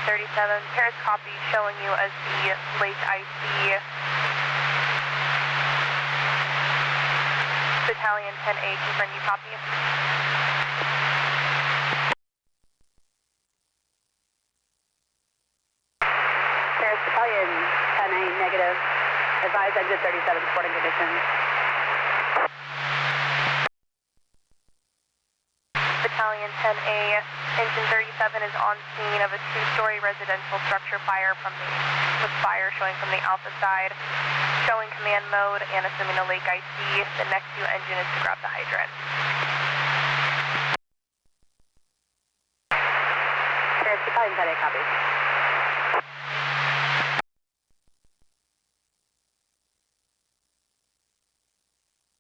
37, Paris copy, showing you as the lake icy. Battalion 10A, confirm you copy. Paris Battalion 10A, negative. Advise exit 37, reporting conditions. Battalion 10A, engine 37 is on scene of a two-story residential structure fire with fire showing from the alpha side, showing command mode and assuming a lake IC. The next due engine is to grab the hydrant. Paris Battalion 10A, copy.